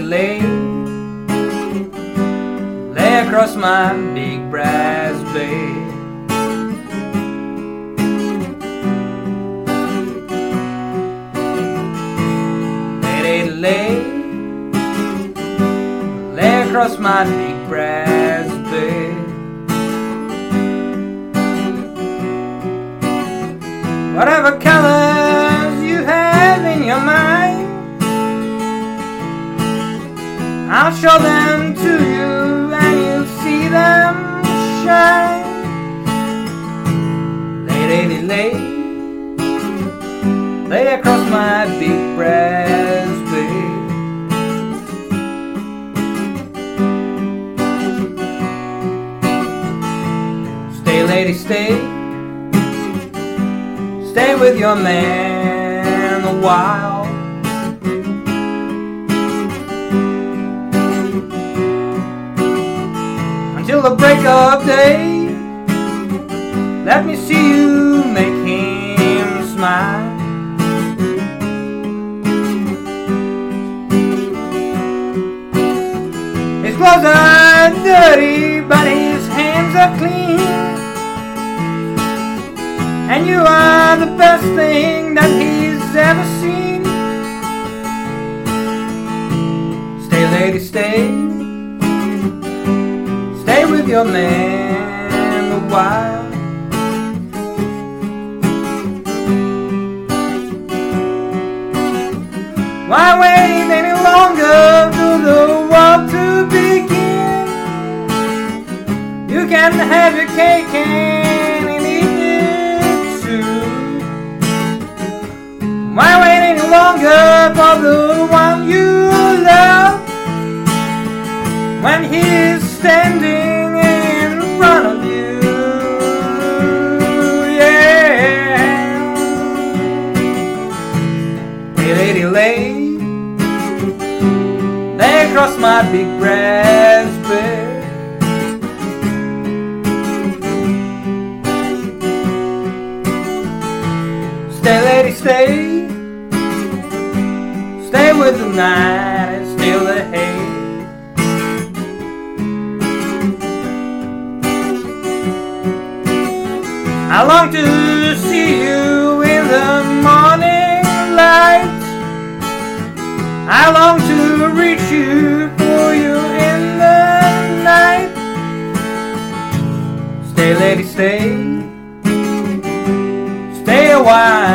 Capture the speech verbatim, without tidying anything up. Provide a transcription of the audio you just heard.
lay, lay across my big brass bed. Lay, lay, lay across my big brass bed. Whatever colors you have in your mind, I'll show them to you and you'll see them shine. Lay, lay, lay, lay across my big brass bed. Stay, lady, stay, stay with your man a while. Until the break of day, let me see you make him smile. His clothes are dirty, but his hands are clean, and you are the best thing that he's ever seen. Stay, lady, stay, stay with your man a while. Why wait any longer for the war to begin? You can have your cake and eat it too. Why wait any longer for the one you love, when he's standing in front of you? Yeah. Hey, lady, lay, lay across my big brass bed. Stay, lady, stay, stay with the night and steal the hay. I long to see you in the morning light. I long to reach you for you in the night. Stay, lady, stay, stay a while